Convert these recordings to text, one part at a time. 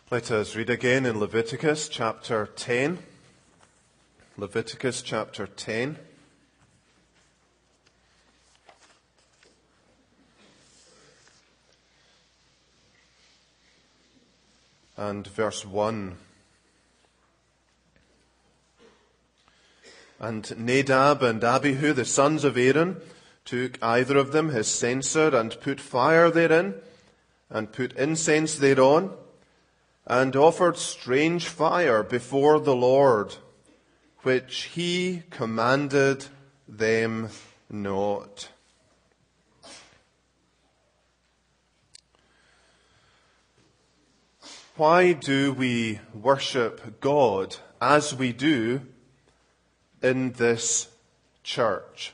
Let us read again in Leviticus chapter 10. Leviticus chapter 10. And verse 1. And Nadab and Abihu, the sons of Aaron, took either of them his censer and put fire therein, and put incense thereon, and offered strange fire before the Lord, which he commanded them not. Why do we worship God as we do in this church?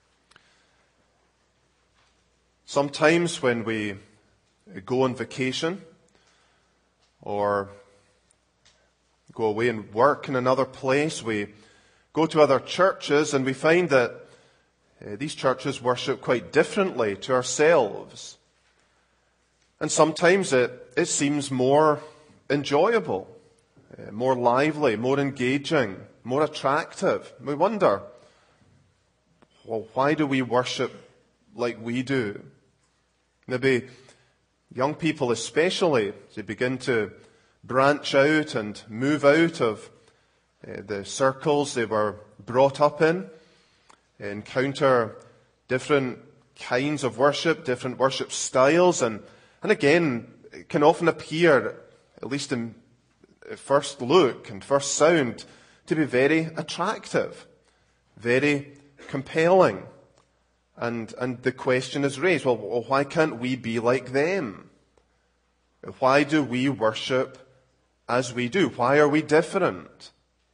Sometimes when we go on vacation or go away and work in another place, we go to other churches and we find that these churches worship quite differently to ourselves. And sometimes it seems more enjoyable, more lively, more engaging, more attractive. We wonder, well, why do we worship like we do? Maybe young people especially, as they begin to branch out and move out of the circles they were brought up in, encounter different kinds of worship, different worship styles, and again, it can often appear, at least in first look and first sound, to be very attractive, very compelling. And the question is raised, well, why can't we be like them? Why do we worship as we do? Why are we different?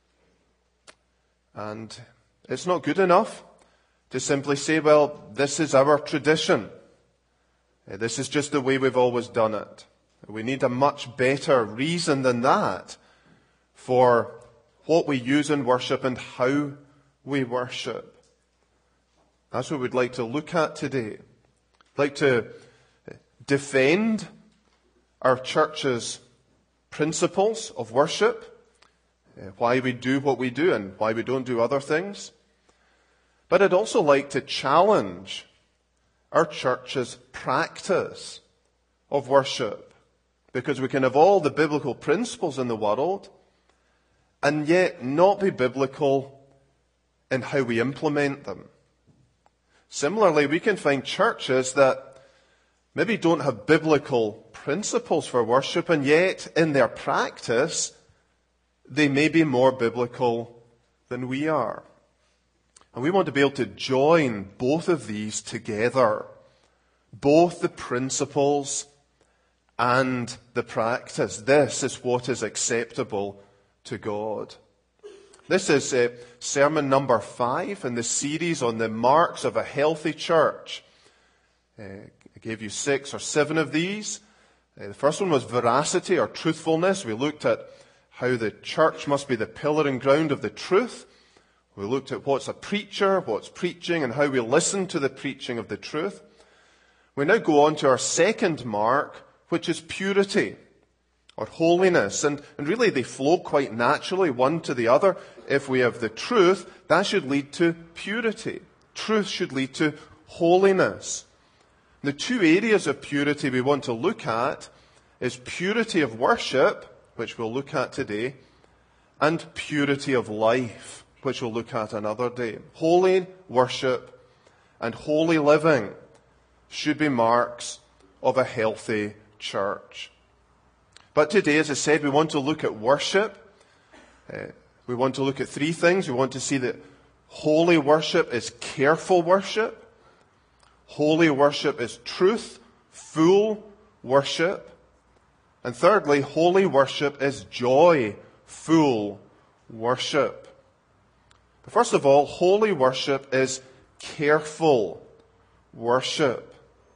And it's not good enough to simply say, well, this is our tradition. This is just the way we've always done it. We need a much better reason than that for what we use in worship and how we worship. That's what we'd like to look at today. I'd like to defend our church's principles of worship, why we do what we do and why we don't do other things. But I'd also like to challenge our church's practice of worship, because we can have all the biblical principles in the world and yet not be biblical in how we implement them. Similarly, we can find churches that maybe don't have biblical principles for worship, and yet in their practice, they may be more biblical than we are. And we want to be able to join both of these together, both the principles and the practice. This is what is acceptable to God. This is sermon number 5 in the series on the marks of a healthy church. I gave you 6 or 7 of these. The first one was veracity or truthfulness. We looked at how the church must be the pillar and ground of the truth. We looked at what's a preacher, what's preaching, and how we listen to the preaching of the truth. We now go on to our second mark, which is purity or holiness. And really they flow quite naturally, one to the other. If we have the truth, that should lead to purity. Truth should lead to holiness. The 2 areas of purity we want to look at is purity of worship, which we'll look at today, and purity of life, which we'll look at another day. Holy worship and holy living should be marks of a healthy church. But today, as I said, we want to look at worship. We want to look at 3 things. We want to see that holy worship is careful worship. Holy worship is truth-full worship. And thirdly, holy worship is joy-full worship. But first of all, holy worship is careful worship.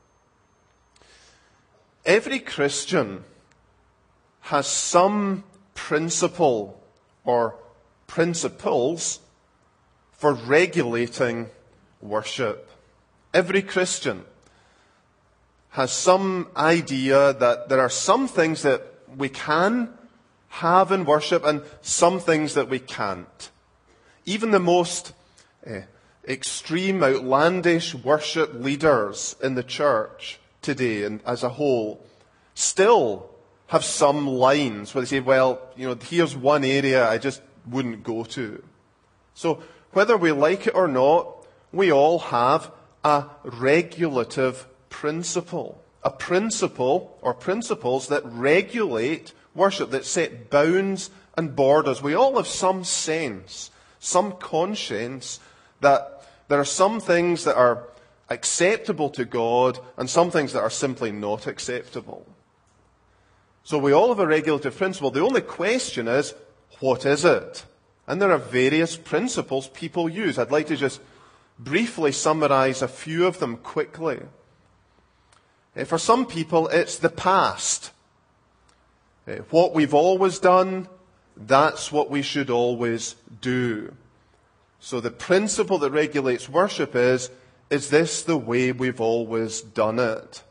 Every Christian has some principle or principles for regulating worship. Every Christian has some idea that there are some things that we can have in worship and some things that we can't. Even the most extreme, outlandish worship leaders in the church today and as a whole still have some lines where they say, well, here's one area I just wouldn't go to. So whether we like it or not, we all have a regulative principle. A principle or principles that regulate worship, that set bounds and borders. We all have some sense, some conscience that there are some things that are acceptable to God and some things that are simply not acceptable. So we all have a regulative principle. The only question is, what is it? And there are various principles people use. I'd like to just briefly summarize a few of them quickly. For some people, it's the past. What we've always done, that's what we should always do. So the principle that regulates worship is this the way we've always done it?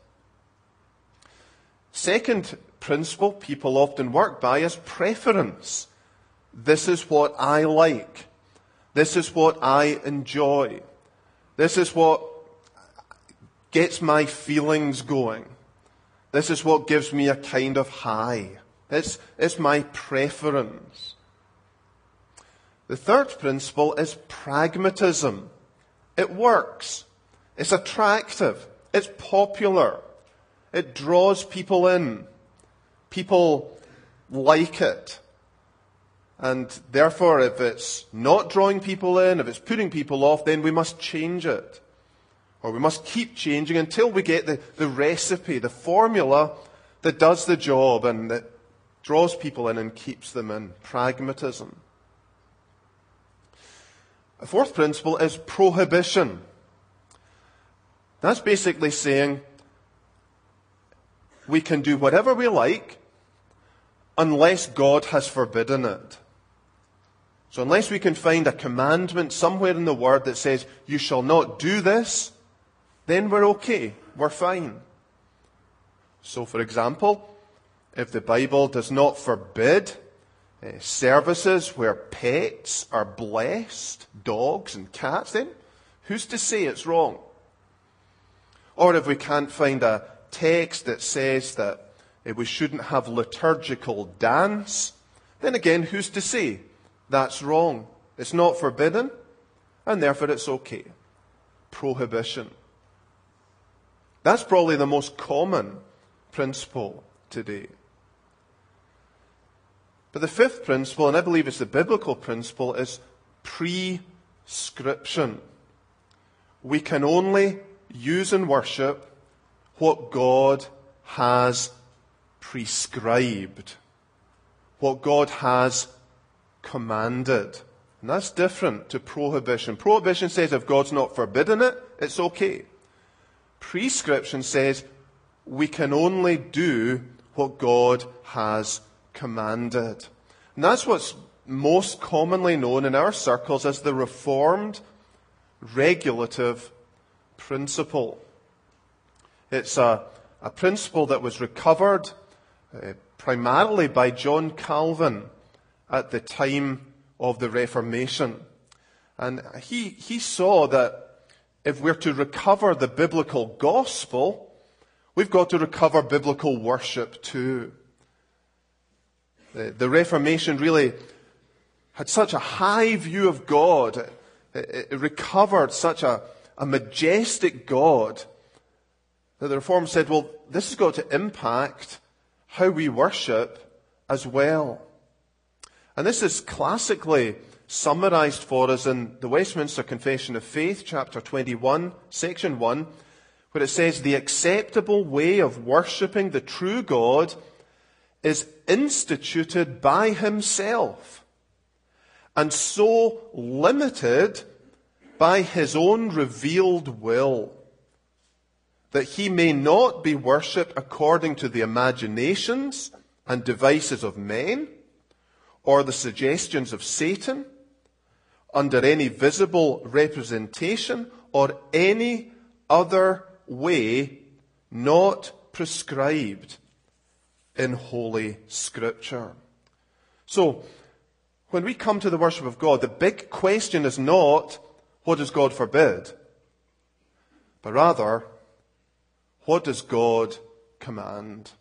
Second principle people often work by is preference. This is what I like. This is what I enjoy. This is what gets my feelings going. This is what gives me a kind of high. It's my preference. The third principle is pragmatism. It works. It's attractive. It's popular. It draws people in. People like it. And therefore, if it's not drawing people in, if it's putting people off, then we must change it. Or we must keep changing until we get the recipe, the formula that does the job and that draws people in and keeps them in. Pragmatism. A fourth principle is prohibition. That's basically saying we can do whatever we like unless God has forbidden it. So unless we can find a commandment somewhere in the Word that says, you shall not do this, then we're okay. We're fine. So, for example, if the Bible does not forbid services where pets are blessed, dogs and cats, then who's to say it's wrong? Or if we can't find a text that says that we shouldn't have liturgical dance, then again, who's to say that's wrong? It's not forbidden, and therefore it's okay. Prohibition. That's probably the most common principle today. But the fifth principle, and I believe it's the biblical principle, is prescription. We can only use in worship what God has prescribed, what God has commanded. And that's different to prohibition. Prohibition says if God's not forbidden it, it's okay. Prescription says we can only do what God has commanded. And that's what's most commonly known in our circles as the Reformed regulative principle. It's a principle that was recovered primarily by John Calvin at the time of the Reformation. And he saw that if we're to recover the biblical gospel, we've got to recover biblical worship too. The Reformation really had such a high view of God. It recovered such a majestic God that the Reformed said, well, this has got to impact how we worship as well. And this is classically summarized for us in the Westminster Confession of Faith, chapter 21, section 1, where it says, the acceptable way of worshipping the true God is instituted by himself and so limited by his own revealed will, that he may not be worshipped according to the imaginations and devices of men, or the suggestions of Satan, under any visible representation, or any other way not prescribed in Holy Scripture. So, when we come to the worship of God, the big question is not, what does God forbid? But rather, what does God command?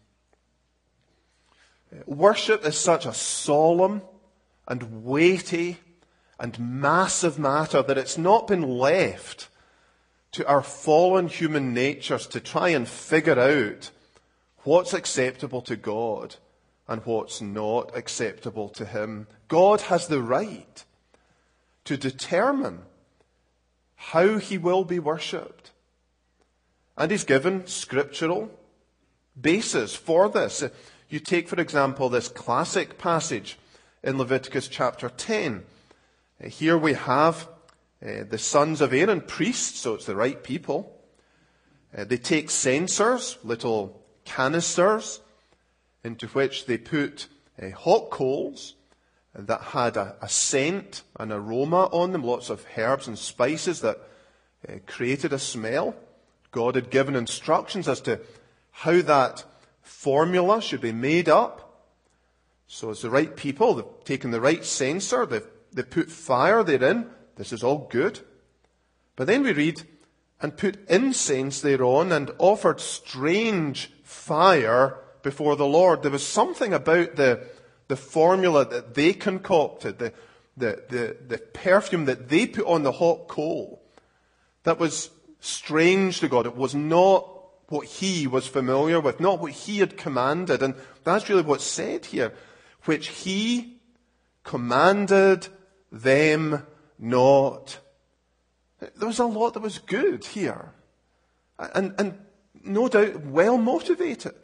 Worship is such a solemn and weighty and massive matter that it's not been left to our fallen human natures to try and figure out what's acceptable to God and what's not acceptable to Him. God has the right to determine how He will be worshipped. And He's given scriptural basis for this. You take, for example, this classic passage in Leviticus chapter 10. Here we have the sons of Aaron, priests, so it's the right people. They take censers, little canisters, into which they put hot coals that had a scent, an aroma on them, lots of herbs and spices that created a smell. God had given instructions as to how that formula should be made up. So it's the right people, they've taken the right censer, they've put fire therein. This is all good. But then we read, and put incense thereon, and offered strange fire before the Lord. There was something about the formula that they concocted, the perfume that they put on the hot coal, that was strange to God. It was not what He was familiar with, not what He had commanded. And that's really what's said here, which He commanded them not. There was a lot that was good here, and no doubt well motivated.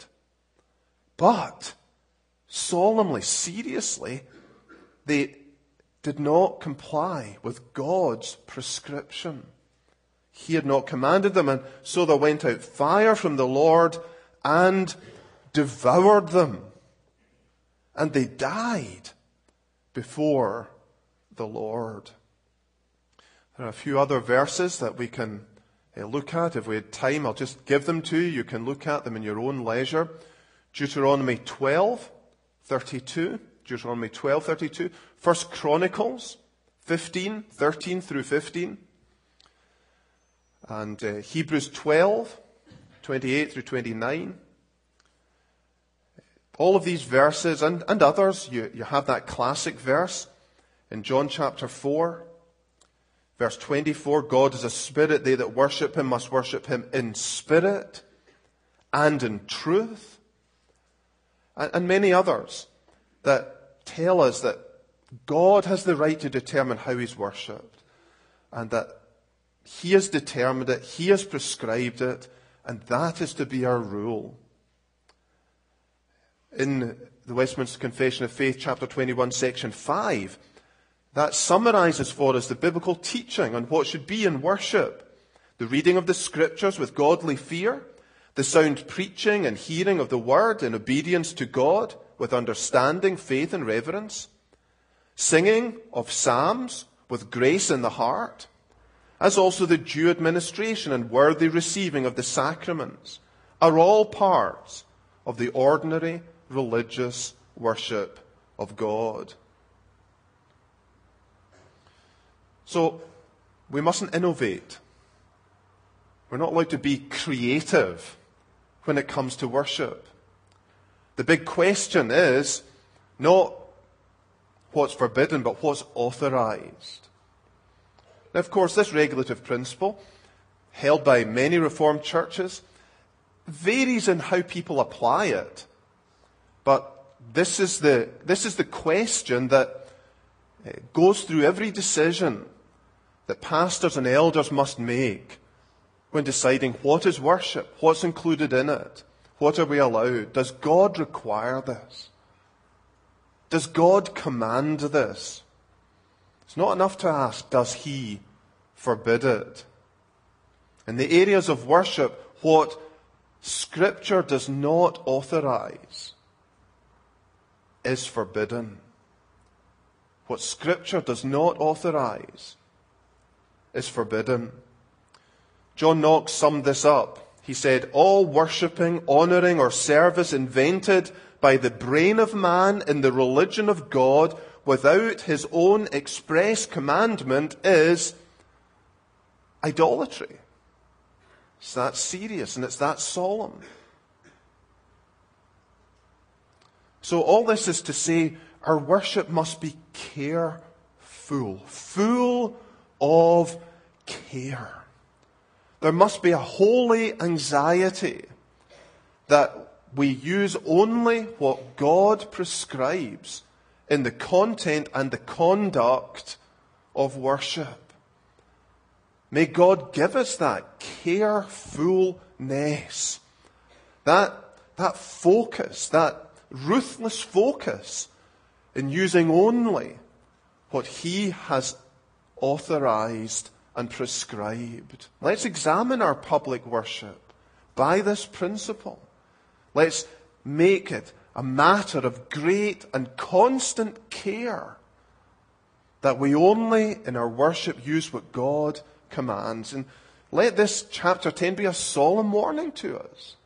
But solemnly, seriously, they did not comply with God's prescription. He had not commanded them, and so there went out fire from the Lord and devoured them. And they died before the Lord. There are a few other verses that we can look at. If we had time, I'll just give them to you. You can look at them in your own leisure. Deuteronomy 12:32. Deuteronomy 12:32. 1 Chronicles 15:13 through 15. And Hebrews 12:28 through 29. All of these verses and others, you have that classic verse in John chapter 4, verse 24, God is a spirit, they that worship Him must worship Him in spirit and in truth. And many others that tell us that God has the right to determine how He's worshipped, and that He has determined it, He has prescribed it, and that is to be our rule. In the Westminster Confession of Faith, chapter 21, section 5, that summarizes for us the biblical teaching on what should be in worship. The reading of the Scriptures with godly fear, the sound preaching and hearing of the Word in obedience to God with understanding, faith and reverence, singing of psalms with grace in the heart, as also the due administration and worthy receiving of the sacraments, are all parts of the ordinary religious worship of God. So, we mustn't innovate. We're not allowed to be creative when it comes to worship. The big question is not what's forbidden, but what's authorized. Now, of course, this regulative principle, held by many Reformed churches, varies in how people apply it. But this is the question that goes through every decision that pastors and elders must make when deciding what is worship, what's included in it, what are we allowed. Does God require this? Does God command this? It's not enough to ask, does He forbid it? In the areas of worship, what Scripture does not authorize is forbidden. What Scripture does not authorize is forbidden. John Knox summed this up. He said, all worshipping, honouring or service invented by the brain of man in the religion of God without his own express commandment is idolatry. It's that serious and it's that solemn. So all this is to say, our worship must be careful, full of care. There must be a holy anxiety that we use only what God prescribes in the content and the conduct of worship. May God give us that carefulness, that focus, that ruthless focus in using only what He has authorized and prescribed. Let's examine our public worship by this principle. Let's make it a matter of great and constant care that we only in our worship use what God commands. And let this chapter 10 be a solemn warning to us.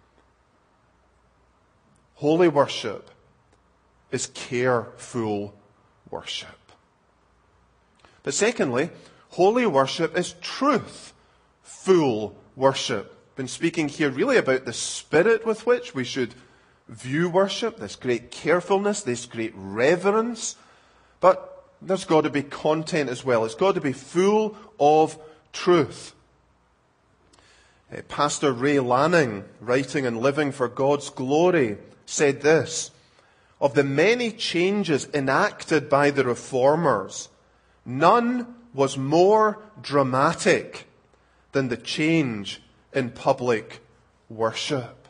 Holy worship is careful worship. But secondly, holy worship is truthful worship. Been speaking here really about the spirit with which we should view worship, this great carefulness, this great reverence. But there's got to be content as well. It's got to be full of truth. Pastor Ray Lanning, writing and living for God's glory, said this: of the many changes enacted by the Reformers, none was more dramatic than the change in public worship.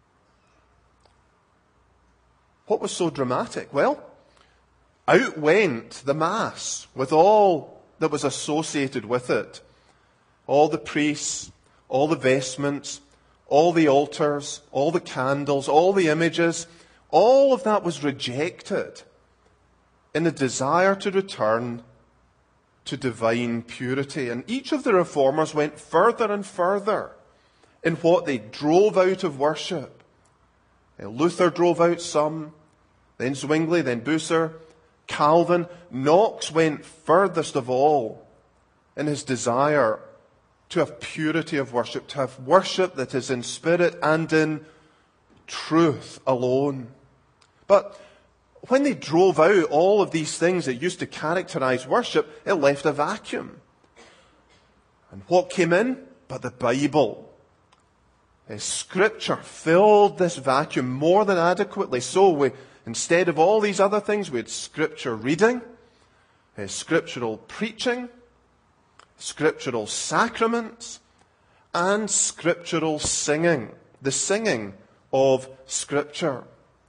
What was so dramatic? Well, out went the Mass with all that was associated with it. All the priests, all the vestments, all the altars, all the candles, all the images, all of that was rejected in a desire to return to divine purity. And each of the Reformers went further and further in what they drove out of worship. Luther drove out some, then Zwingli, then Bucer, Calvin. Knox went furthest of all in his desire to have purity of worship, to have worship that is in spirit and in truth alone. But when they drove out all of these things that used to characterize worship, it left a vacuum. And what came in? But the Bible. Scripture filled this vacuum more than adequately. So instead of all these other things, we had Scripture reading, scriptural preaching, scriptural sacraments, and scriptural singing. The singing of Scripture.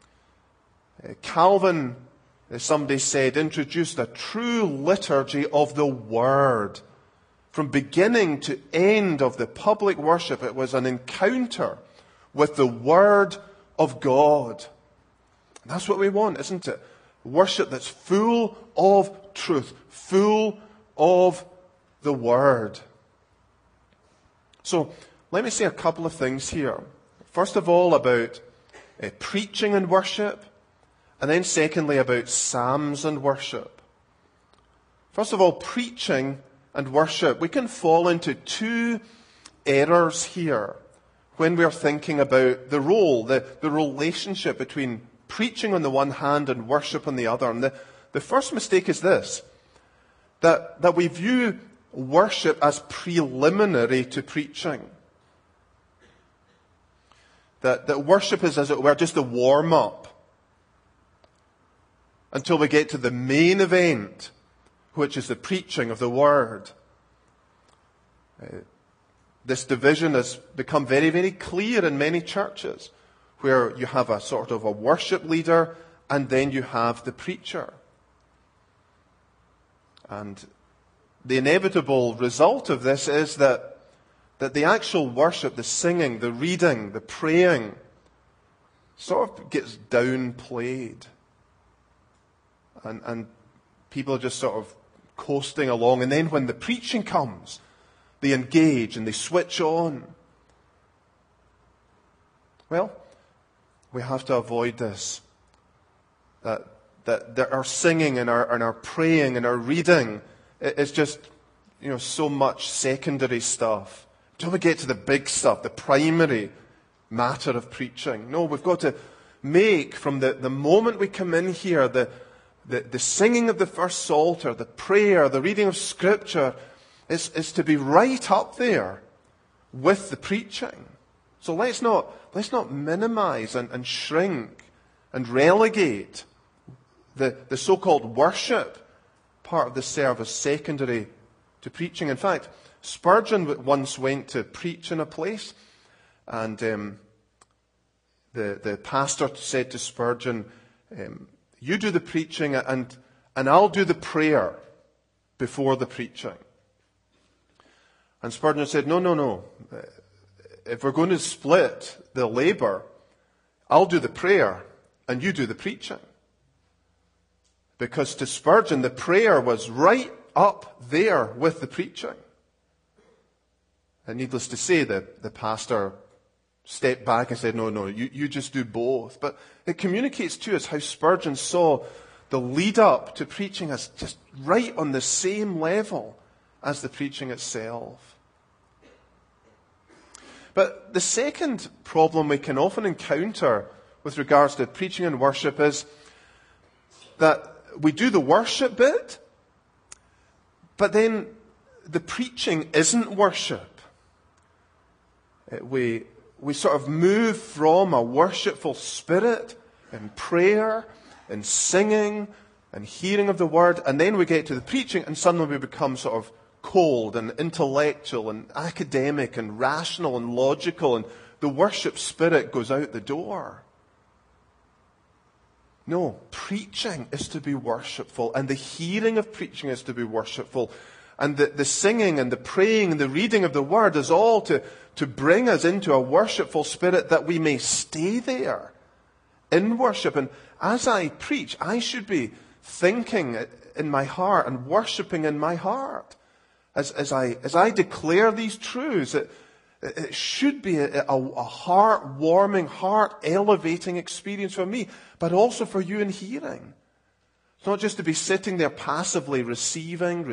Calvin, as somebody said, introduced a true liturgy of the Word. From beginning to end of the public worship, it was an encounter with the Word of God. And that's what we want, isn't it? Worship that's full of truth, full of the Word. So, let me say a couple of things here. First of all, about preaching and worship, and then secondly, about psalms and worship. First of all, preaching and worship. We can fall into two errors here when we're thinking about the role, the relationship between preaching on the one hand and worship on the other. And the first mistake is this, that we view worship as preliminary to preaching. That worship is, as it were, just a warm-up until we get to the main event, which is the preaching of the Word. This division has become very, very clear in many churches, where you have a sort of a worship leader and then you have the preacher. And the inevitable result of this is that the actual worship, the singing, the reading, the praying, sort of gets downplayed. And people are just sort of coasting along. And then when the preaching comes, they engage and they switch on. Well, we have to avoid this. That our singing and our praying and our reading is just, so much secondary stuff. Don't we get to the big stuff, the primary matter of preaching? No, we've got to make from the moment we come in here, the singing of the first psalter, the prayer, the reading of Scripture is to be right up there with the preaching. So let's not minimize and shrink and relegate the so-called worship part of the service secondary to preaching. In fact, Spurgeon once went to preach in a place, and the pastor said to Spurgeon, you do the preaching and I'll do the prayer before the preaching. And Spurgeon said, no. If we're going to split the labor, I'll do the prayer and you do the preaching. Because to Spurgeon, the prayer was right up there with the preaching. And needless to say, the pastor stepped back and said, no, you just do both. But it communicates to us how Spurgeon saw the lead up to preaching as just right on the same level as the preaching itself. But the second problem we can often encounter with regards to preaching and worship is that we do the worship bit, but then the preaching isn't worship. We sort of move from a worshipful spirit in prayer, in singing, and hearing of the word, and then we get to the preaching, and suddenly we become sort of cold and intellectual and academic and rational and logical, and the worship spirit goes out the door. No, preaching is to be worshipful, and the hearing of preaching is to be worshipful, and the singing and the praying and the reading of the word is all to bring us into a worshipful spirit that we may stay there in worship. And as I preach, I should be thinking in my heart and worshipping in my heart. As I declare these truths, it should be a heart-warming, heart-elevating experience for me, but also for you in hearing. It's not just to be sitting there passively receiving,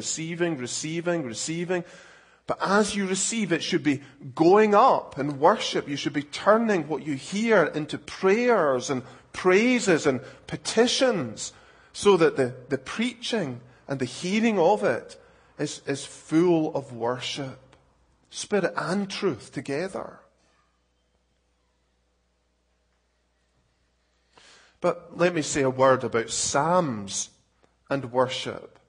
but as you receive, it should be going up in worship. You should be turning what you hear into prayers and praises and petitions, so that the preaching and the hearing of it is full of worship, spirit and truth together. But let me say a word about psalms and worship.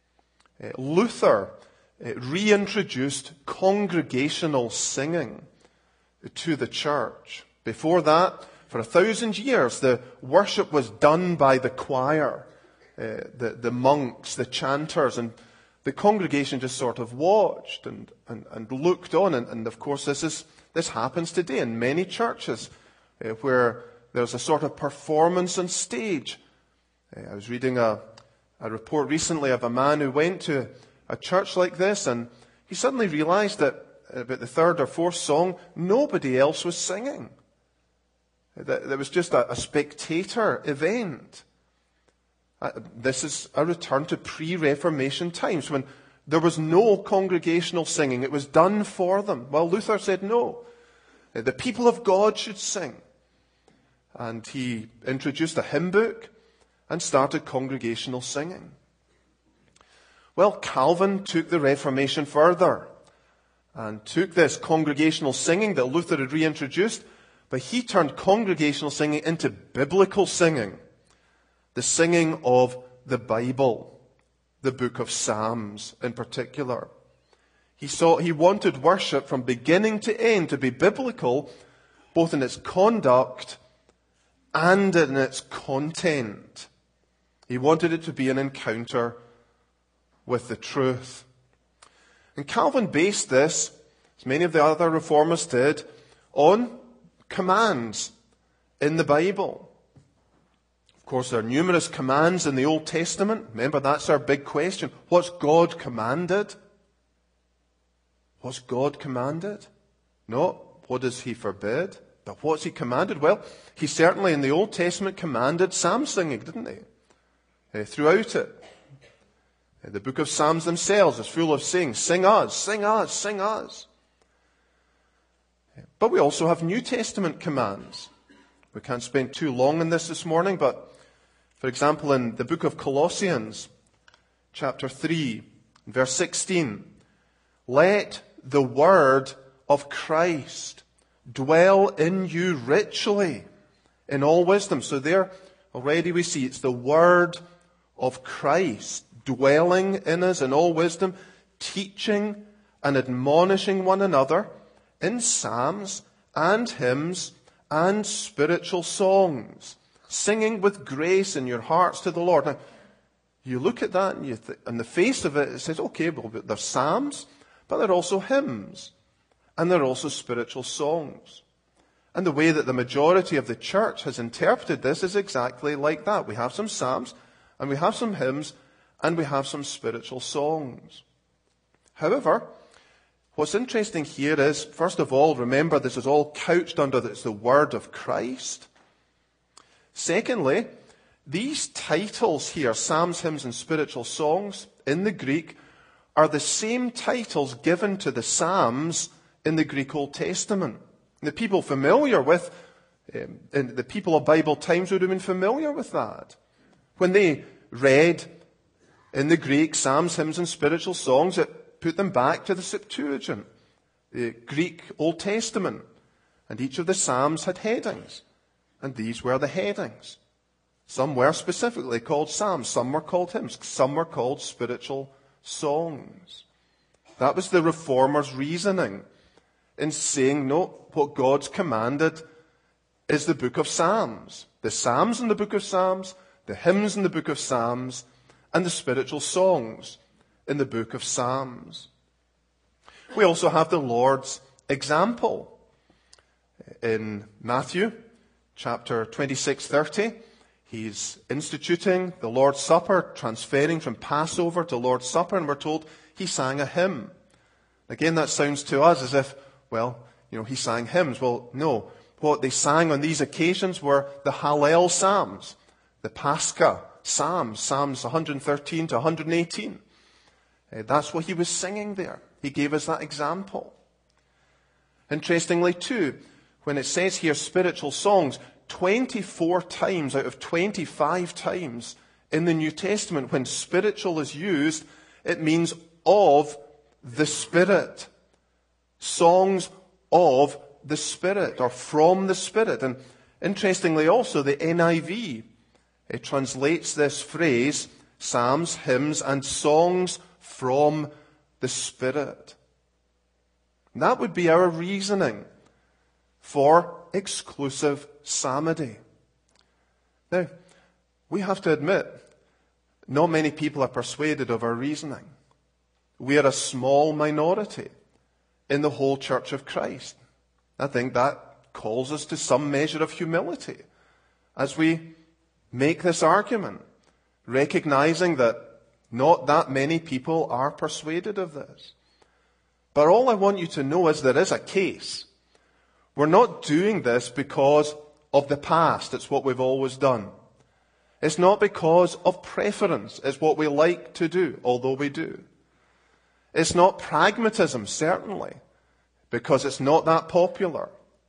Luther reintroduced congregational singing to the church. Before that, for 1,000 years, the worship was done by the choir, the monks, the chanters, and the congregation just sort of watched and looked on. And of course, this happens today in many churches where there's a sort of performance on stage. I was reading a report recently of a man who went to a church like this, and he suddenly realized that about the third or fourth song, nobody else was singing. There was just a spectator event. This is a return to pre-Reformation times when there was no congregational singing. It was done for them. Well, Luther said no. The people of God should sing. And he introduced a hymn book and started congregational singing. Well, Calvin took the Reformation further and took this congregational singing that Luther had reintroduced, but he turned congregational singing into biblical singing. The singing of the Bible, the book of Psalms in particular. He wanted worship from beginning to end to be biblical, both in its conduct and in its content. He wanted it to be an encounter with the truth. And Calvin based this, as many of the other reformers did, on commands in the Bible. Of course, there are numerous commands in the Old Testament. Remember, that's our big question. What's God commanded? What's God commanded? No. What does he forbid? But what's he commanded? Well, he certainly in the Old Testament commanded psalm singing, didn't he? Throughout it. The book of Psalms themselves is full of saying, sing us, sing us, sing us. But we also have New Testament commands. We can't spend too long on this morning, but for example, in the book of Colossians, chapter 3, verse 16, let the word of Christ dwell in you richly in all wisdom. So there already we see it's the word of Christ dwelling in us in all wisdom, teaching and admonishing one another in psalms and hymns and spiritual songs, singing with grace in your hearts to the Lord. Now, you look at that and on the face of it, it says, okay, well, there's psalms, but there are also hymns, and there are also spiritual songs. And the way that the majority of the church has interpreted this is exactly like that. We have some psalms, and we have some hymns, and we have some spiritual songs. However, what's interesting here is, first of all, remember this is all couched under the word of Christ. Secondly, these titles here, psalms, hymns, and spiritual songs, in the Greek, are the same titles given to the psalms in the Greek Old Testament. The people familiar with, the people of Bible times would have been familiar with that. When they read in the Greek psalms, hymns, and spiritual songs, it put them back to the Septuagint, the Greek Old Testament. And each of the psalms had headings. And these were the headings. Some were specifically called psalms. Some were called hymns. Some were called spiritual songs. That was the Reformers' reasoning in saying, no, what God's commanded is the book of Psalms. The psalms in the book of Psalms, the hymns in the book of Psalms, and the spiritual songs in the book of Psalms. We also have the Lord's example. In Matthew chapter 26:30, he's instituting the Lord's Supper, transferring from Passover to Lord's Supper, and we're told he sang a hymn. Again, that sounds to us as if, well, he sang hymns. Well, no. What they sang on these occasions were the Hallel Psalms, the Pascha Psalms, Psalms 113 to 118. That's what he was singing there. He gave us that example. Interestingly, too, when it says here spiritual songs, 24 times out of 25 times in the New Testament, when spiritual is used, it means of the Spirit. Songs of the Spirit, or from the Spirit. And interestingly also, the NIV, it translates this phrase, psalms, hymns, and songs from the Spirit. And that would be our reasoning for exclusive psalmody. Now, we have to admit, not many people are persuaded of our reasoning. We are a small minority in the whole Church of Christ. I think that calls us to some measure of humility as we make this argument, recognizing that not that many people are persuaded of this. But all I want you to know is there is a case. We're not doing this because of the past. It's what we've always done. It's not because of preference. It's what we like to do, although we do. It's not pragmatism, certainly, because it's not that popular.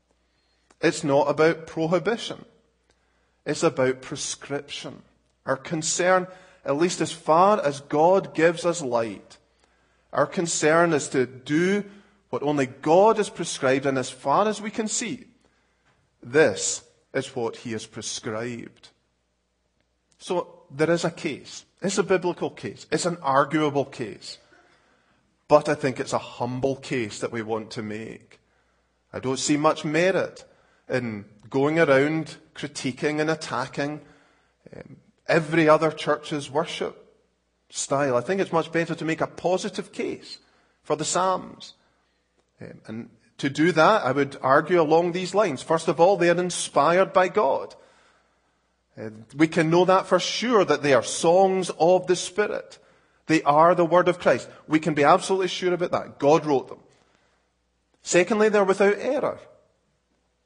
It's not about prohibition. It's about prescription. Our concern, at least as far as God gives us light, our concern is to do what only God has prescribed, and as far as we can see, this is what he has prescribed. So there is a case. It's a biblical case. It's an arguable case. But I think it's a humble case that we want to make. I don't see much merit in going around critiquing and attacking every other church's worship style. I think it's much better to make a positive case for the Psalms. And to do that, I would argue along these lines. First of all, they are inspired by God. We can know that for sure, that they are songs of the Spirit. They are the word of Christ. We can be absolutely sure about that. God wrote them. Secondly, they're without error.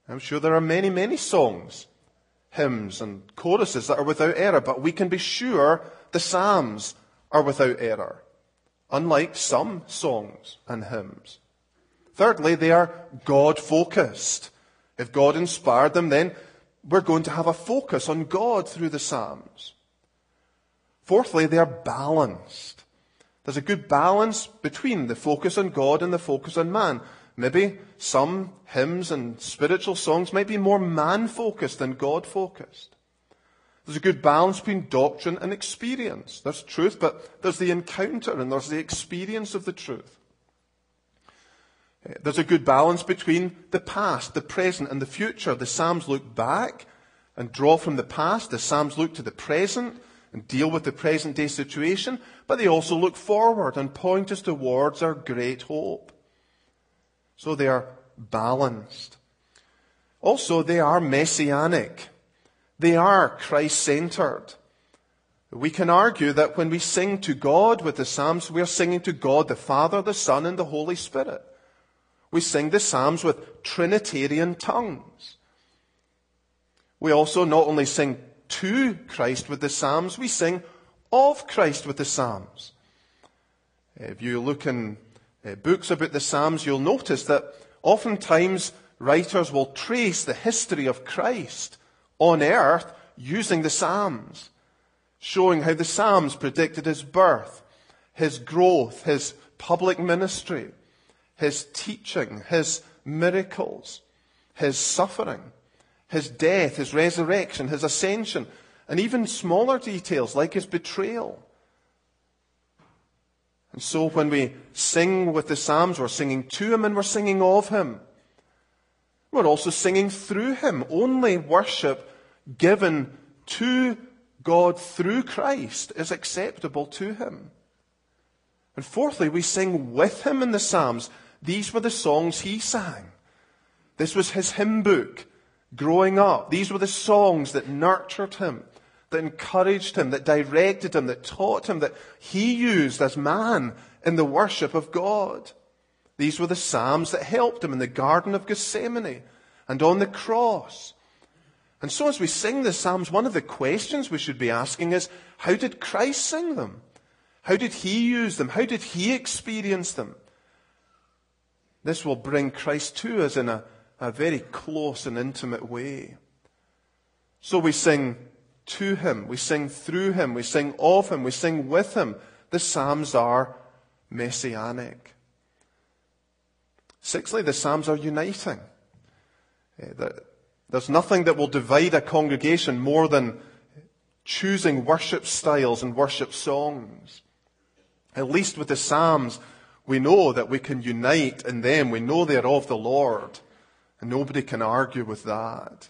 I'm sure there are many, many songs, hymns and choruses that are without error, but we can be sure the Psalms are without error, unlike some songs and hymns. Thirdly, they are God-focused. If God inspired them, then we're going to have a focus on God through the Psalms. Fourthly, they are balanced. There's a good balance between the focus on God and the focus on man. Maybe some hymns and spiritual songs might be more man-focused than God-focused. There's a good balance between doctrine and experience. There's truth, but there's the encounter and there's the experience of the truth. There's a good balance between the past, the present, and the future. The Psalms look back and draw from the past. The Psalms look to the present and deal with the present-day situation. But they also look forward and point us towards our great hope. So they are balanced. Also, they are messianic. They are Christ-centered. We can argue that when we sing to God with the Psalms, we are singing to God the Father, the Son, and the Holy Spirit. We sing the Psalms with Trinitarian tongues. We also not only sing to Christ with the Psalms, we sing of Christ with the Psalms. If you look in books about the Psalms, you'll notice that oftentimes writers will trace the history of Christ on earth using the Psalms, showing how the Psalms predicted his birth, his growth, his public ministry, his teaching, his miracles, his suffering, his death, his resurrection, his ascension, and even smaller details like his betrayal. And so when we sing with the Psalms, we're singing to him and we're singing of him. We're also singing through him. Only worship given to God through Christ is acceptable to him. And fourthly, we sing with him in the Psalms. These were the songs he sang. This was his hymn book growing up. These were the songs that nurtured him, that encouraged him, that directed him, that taught him, that he used as man in the worship of God. These were the Psalms that helped him in the Garden of Gethsemane and on the cross. And so as we sing the Psalms, one of the questions we should be asking is, how did Christ sing them? How did he use them? How did he experience them? This will bring Christ to us in a very close and intimate way. So we sing to him, we sing through him, we sing of him, we sing with him. The Psalms are messianic. Sixthly, the Psalms are uniting. There's nothing that will divide a congregation more than choosing worship styles and worship songs. At least with the Psalms, we know that we can unite in them. We know they're of the Lord. And nobody can argue with that.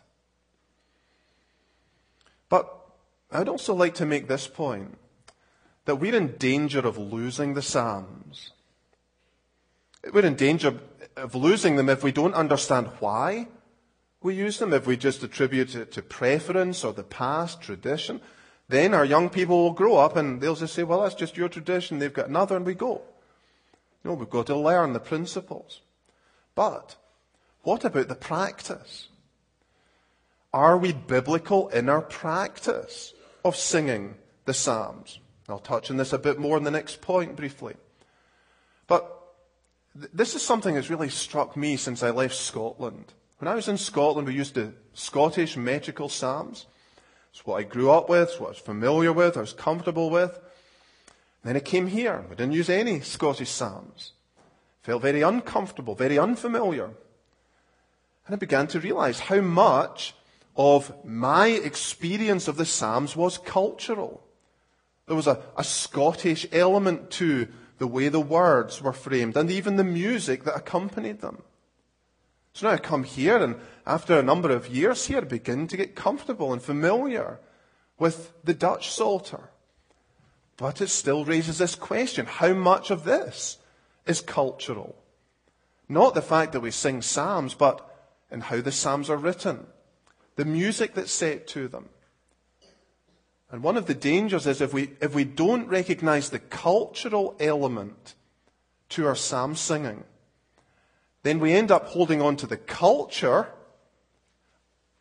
But I'd also like to make this point, that we're in danger of losing the Psalms. We're in danger of losing them if we don't understand why we use them, if we just attribute it to preference or the past tradition. Then our young people will grow up and they'll just say, well, that's just your tradition. They've got another and we go. No, we've got to learn the principles. But what about the practice? Are we biblical in our practice of singing the Psalms? I'll touch on this a bit more in the next point briefly. But this is something that's really struck me since I left Scotland. When I was in Scotland, we used the Scottish metrical Psalms. It's what I grew up with, it's what I was familiar with, I was comfortable with. Then I came here. We didn't use any Scottish Psalms. Felt very uncomfortable, very unfamiliar. And I began to realize how much of my experience of the Psalms was cultural. There was a Scottish element to the way the words were framed and even the music that accompanied them. So now I come here and after a number of years here, I begin to get comfortable and familiar with the Dutch Psalter. But it still raises this question, how much of this is cultural? Not the fact that we sing psalms, but in how the psalms are written, the music that's set to them. And one of the dangers is if we don't recognize the cultural element to our psalm singing, then we end up holding on to the culture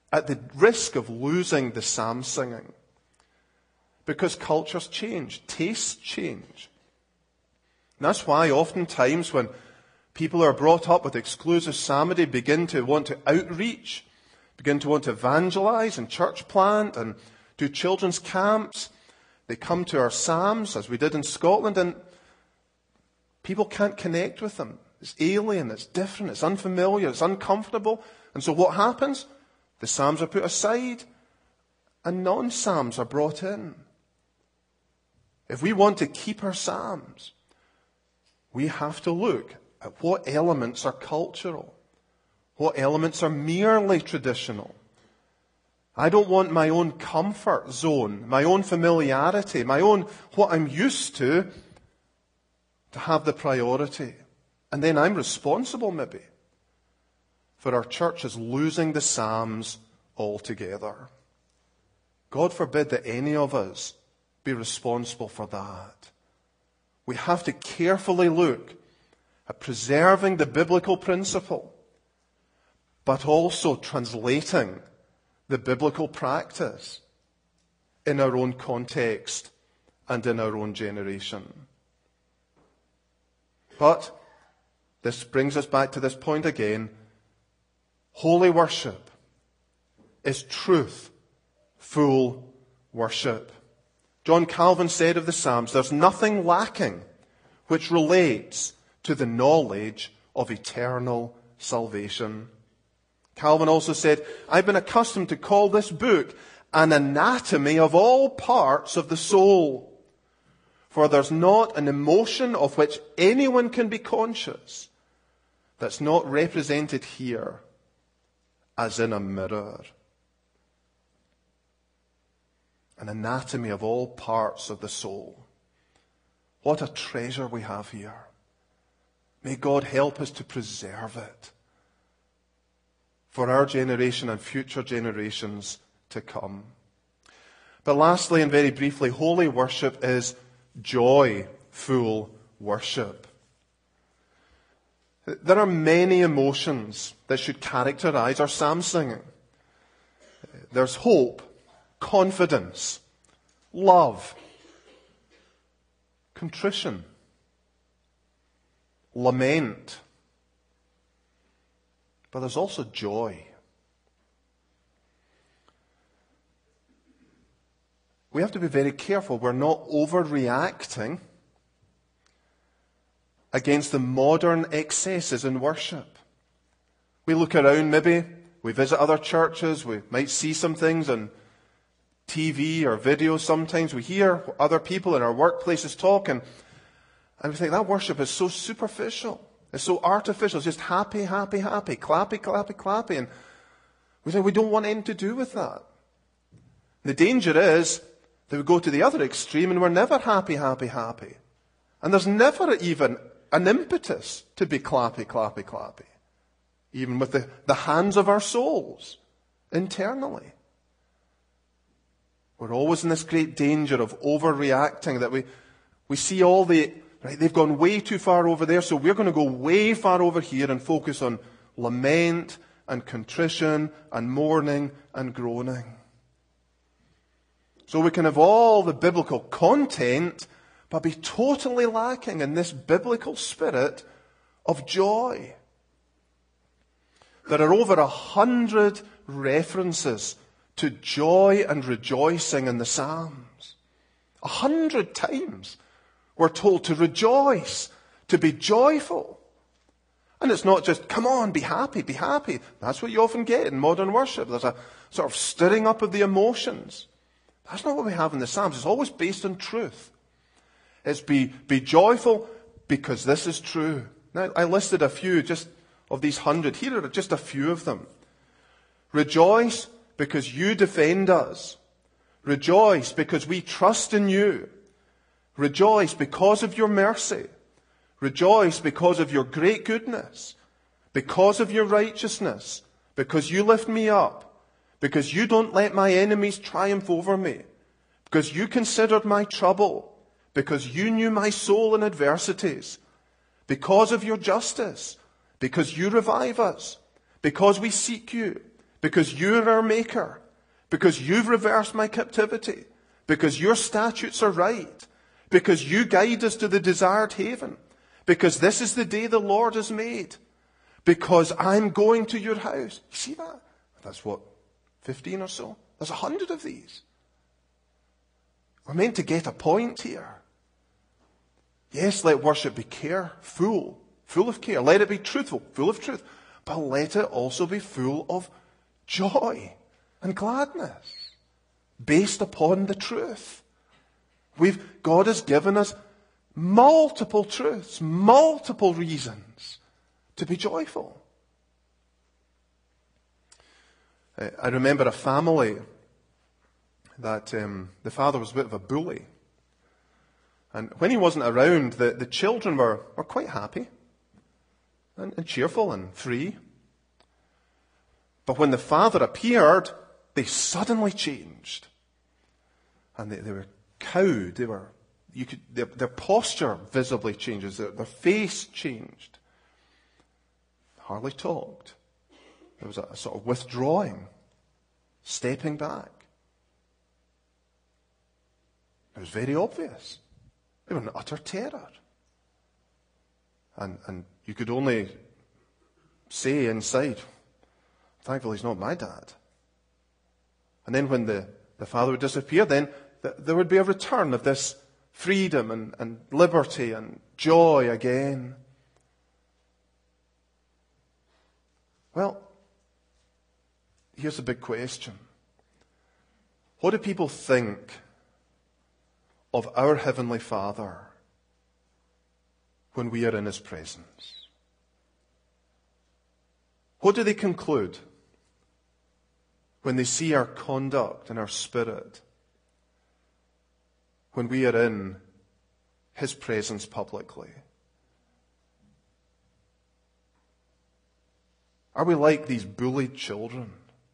at the risk of losing the psalm singing. Because cultures change, tastes change. And that's why oftentimes when people are brought up with exclusive psalmody, begin to want to outreach, begin to want to evangelize and church plant and do children's camps, they come to our psalms, as we did in Scotland, and people can't connect with them. It's alien, it's different, it's unfamiliar, it's uncomfortable. And so what happens? The psalms are put aside and non-psalms are brought in. If we want to keep our psalms, we have to look at what elements are cultural, what elements are merely traditional. I don't want my own comfort zone, my own familiarity, my own what I'm used to have the priority. And then I'm responsible maybe for our churches losing the psalms altogether. God forbid that any of us be responsible for that. We have to carefully look at preserving the biblical principle, but also translating the biblical practice in our own context and in our own generation. But this brings us back to this point again. Holy worship is truth-full worship. John Calvin said of the Psalms, there's nothing lacking which relates to the knowledge of eternal salvation. Calvin also said, I've been accustomed to call this book an anatomy of all parts of the soul. For there's not an emotion of which anyone can be conscious that's not represented here as in a mirror. An anatomy of all parts of the soul. What a treasure we have here. May God help us to preserve it for our generation and future generations to come. But lastly and very briefly, holy worship is joyful worship. There are many emotions that should characterize our psalm singing. There's hope, confidence, love, contrition, lament. But there's also joy. We have to be very careful we're not overreacting against the modern excesses in worship. We look around maybe, we visit other churches, we might see some things on TV or video sometimes, we hear other people in our workplaces talk, and we think that worship is so superficial, it's so artificial, it's just happy, happy, happy, clappy, clappy, clappy, and we say we don't want anything to do with that. The danger is that we go to the other extreme and we're never happy, happy, happy. And there's never even an impetus to be clappy, clappy, clappy. Even with the hands of our souls, internally. We're always in this great danger of overreacting, that we see all the, right, they've gone way too far over there, so we're going to go way far over here and focus on lament and contrition and mourning and groaning. So we can have all the biblical content, but be totally lacking in this biblical spirit of joy. There are over 100 references to joy and rejoicing in the Psalms. 100 times we're told to rejoice, to be joyful. And it's not just, come on, be happy, be happy. That's what you often get in modern worship. There's a sort of stirring up of the emotions. That's not what we have in the Psalms. It's always based on truth. It's be joyful because this is true. Now, I listed a few just of these 100. Here are just a few of them. Rejoice because you defend us. Rejoice because we trust in you. Rejoice because of your mercy. Rejoice because of your great goodness. Because of your righteousness. Because you lift me up. Because you don't let my enemies triumph over me. Because you considered my trouble. Because you knew my soul in adversities. Because of your justice. Because you revive us. Because we seek you. because you're our maker, because you've reversed my captivity, because your statutes are right, because you guide us to the desired haven, because this is the day the Lord has made, because I'm going to your house. You see that? That's what, 15 or so? There's 100 of these. We're meant to get a point here. Yes, let worship be full of care. Let it be truthful, full of truth. But let it also be full of joy and gladness, based upon the truth. God has given us multiple truths, multiple reasons to be joyful. I remember a family that the father was a bit of a bully. And when he wasn't around, the children were quite happy and cheerful and free. But when the father appeared, they suddenly changed. And they were cowed. Their posture visibly changes. Their face changed. Hardly talked. There was a sort of withdrawing, stepping back. It was very obvious. They were in utter terror. And you could only say inside, thankfully he's not my dad. And then when the father would disappear, then there would be a return of this freedom and liberty and joy again. Well, here's the big question. What do people think of our Heavenly Father when we are in His presence? What do they conclude when they see our conduct and our spirit when we are in His presence publicly? Are we like these bullied children?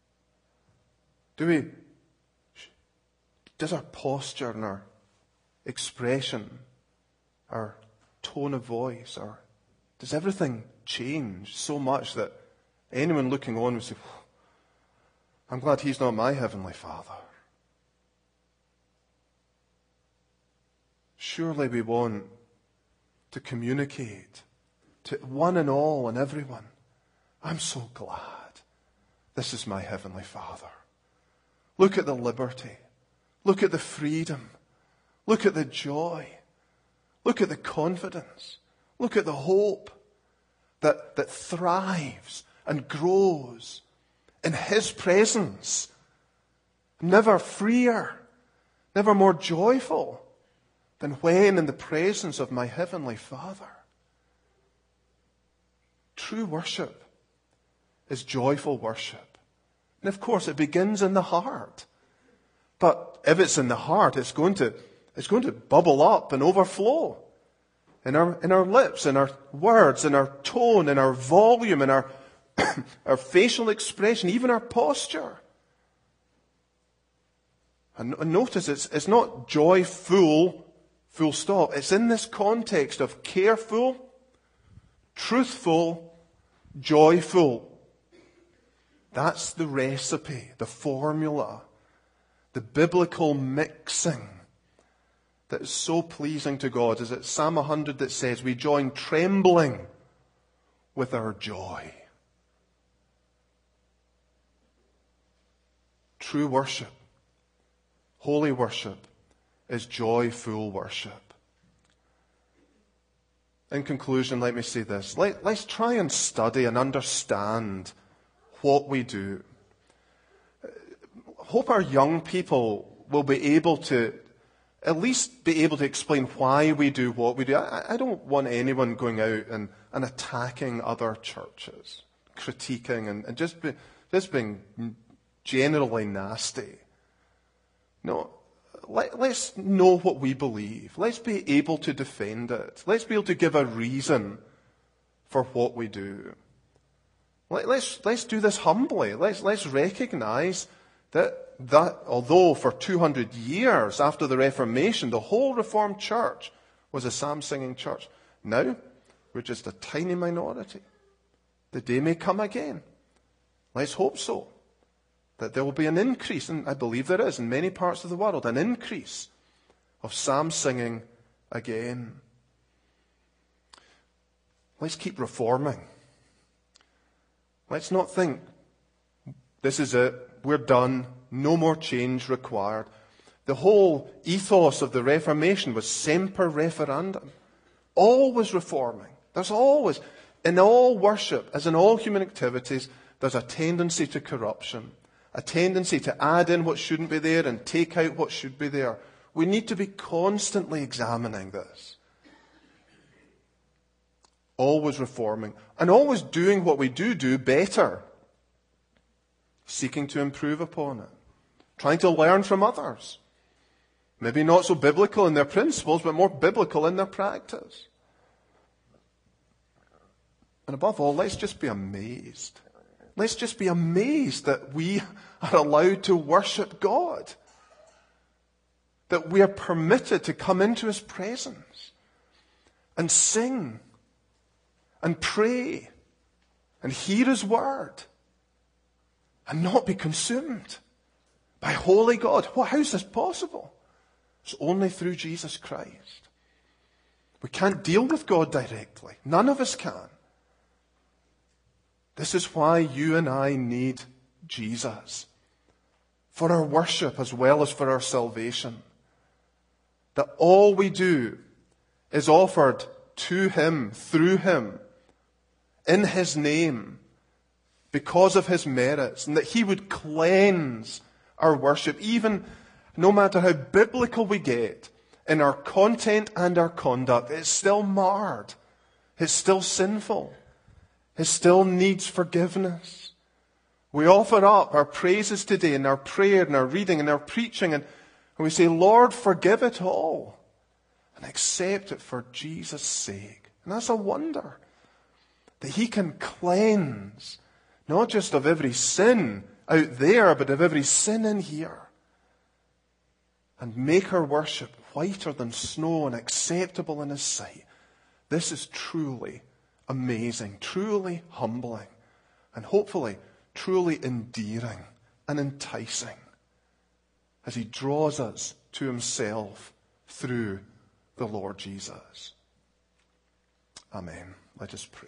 Does our posture and our expression, our tone of voice, does everything change so much that anyone looking on would say, I'm glad he's not my Heavenly Father? Surely we want to communicate to one and all and everyone, I'm so glad this is my Heavenly Father. Look at the liberty. Look at the freedom. Look at the joy. Look at the confidence. Look at the hope that thrives and grows in His presence. Never freer, never more joyful than when in the presence of my Heavenly Father. True worship is joyful worship. And of course it begins in the heart. But if it's in the heart, it's going to bubble up and overflow in our lips, in our words, in our tone, in our volume, in our our facial expression, even our posture. And notice it's not joyful, full stop. It's in this context of careful, truthful, joyful. That's the recipe, the formula, the biblical mixing that is so pleasing to God. Is it Psalm 100 that says, we join trembling with our joy. True worship, holy worship, is joyful worship. In conclusion, let me say this. Let's try and study and understand what we do. Hope our young people will be able to at least be able to explain why we do what we do. I don't want anyone going out and attacking other churches, critiquing and just being generally nasty. No, let's know what we believe. Let's be able to defend it. Let's be able to give a reason for what we do. Let's do this humbly. Let's recognize that although for 200 years after the Reformation, the whole Reformed church was a psalm-singing church, now we're just a tiny minority. The day may come again. Let's hope so. that there will be an increase, and I believe there is in many parts of the world, an increase of psalm singing again. Let's keep reforming. Let's not think, this is it, we're done, no more change required. The whole ethos of the Reformation was semper referendum. Always reforming. There's always, in all worship, as in all human activities, there's a tendency to corruption. A tendency to add in what shouldn't be there and take out what should be there. We need to be constantly examining this. Always reforming. And always doing what we do better. Seeking to improve upon it. Trying to learn from others. Maybe not so biblical in their principles, but more biblical in their practice. And above all, let's just be amazed. Let's just be amazed that we are allowed to worship God. That we are permitted to come into His presence and sing and pray and hear His word and not be consumed by holy God. Well, how is this possible? It's only through Jesus Christ. We can't deal with God directly. None of us can. This is why you and I need Jesus. For our worship as well as for our salvation. That all we do is offered to Him, through Him, in His name, because of His merits, and that He would cleanse our worship, even no matter how biblical we get in our content and our conduct, it's still marred. It's still sinful. It still needs forgiveness. We offer up our praises today in our prayer and our reading and our preaching, and we say, Lord, forgive it all and accept it for Jesus' sake. And that's a wonder that He can cleanse not just of every sin out there, but of every sin in here, and make our worship whiter than snow and acceptable in His sight. This is truly amazing, truly humbling, and hopefully truly endearing and enticing as He draws us to Himself through the Lord Jesus. Amen. Let us pray.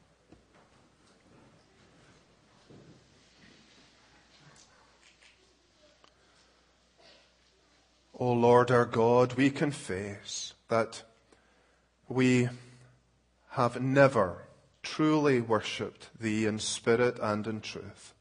O Lord our God, we confess that we have never truly worshipped Thee in spirit and in truth.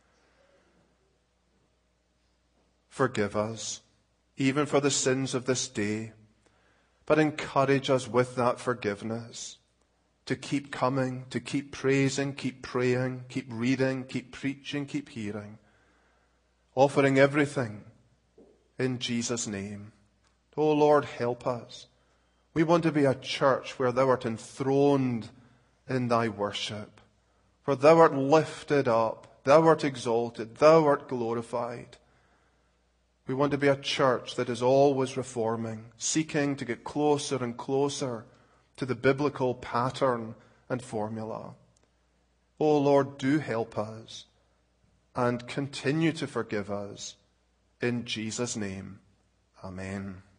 Forgive us, even for the sins of this day, but encourage us with that forgiveness to keep coming, to keep praising, keep praying, keep reading, keep preaching, keep hearing, offering everything in Jesus' name. Oh Lord, help us. We want to be a church where Thou art enthroned in Thy worship, where Thou art lifted up, Thou art exalted, Thou art glorified. We want to be a church that is always reforming, seeking to get closer and closer to the biblical pattern and formula. Oh Lord, do help us and continue to forgive us. In Jesus' name, amen.